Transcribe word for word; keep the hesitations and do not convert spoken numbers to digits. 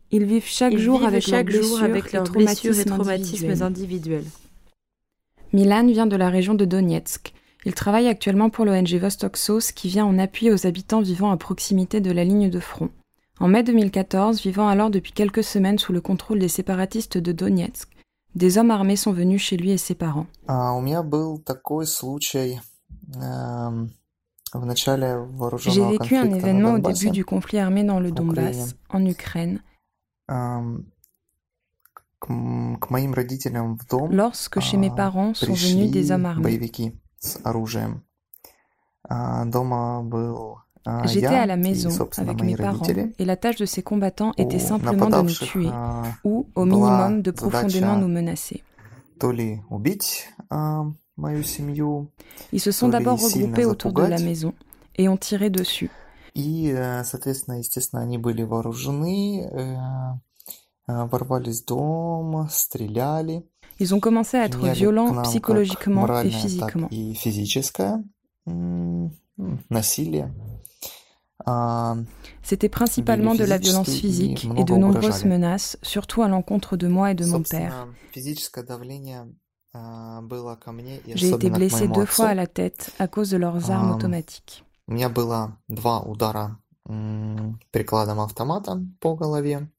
Ils vivent chaque Ils jour vivent avec leurs chaque jour blessures avec et leurs blessures et traumatismes traumatismes individuels. individuels. Milan vient de la région de Donetsk. Il travaille actuellement pour l'O N G Vostok S O S qui vient en appui aux habitants vivant à proximité de la ligne de front. En mai deux mille quatorze, vivant alors depuis quelques semaines sous le contrôle des séparatistes de Donetsk, des hommes armés sont venus chez lui et ses parents. А, У меня был такой случай эм, в начале J'ai вооруженного vécu un конфликта на événement au début Донбассе, du conflit armé dans le в Украине. Donbass, en Ukraine, Эм, К м- к моим родителям в дом lorsque chez mes а, parents sont venus des hommes пришли armés. боевики с оружием. А, Дома был а, J'étais à я la и, maison собственно, avec мои mes parents родители. et la tâche de ces combattants était У simplement de nous нападавших tuer а, ou, au была minimum, de profondément nous задача menacer. то ли убить а, мою семью, Ils se sont то ли d'abord сильно regroupés autour de la запугать. maison et ont tiré dessus. И, э, соответственно, естественно, они были вооружены, э, э, ворвались в дом, стреляли, Ils ont commencé à être применяли к violents нам как psychologiquement et моральное, так physiquement. и физическое м, м, насилие. А, C'était Били principalement de la violence физически и physique et много de nombreuses угрожали. menaces, surtout à l'encontre de moi et de mon père. Собственно, физическое давление а, было ко мне и J'ai été особенно к blessée моему deux fois à отцу. la tête à cause de leurs armes Ам, automatiques. У меня было два удара м, прикладом автомата по голове.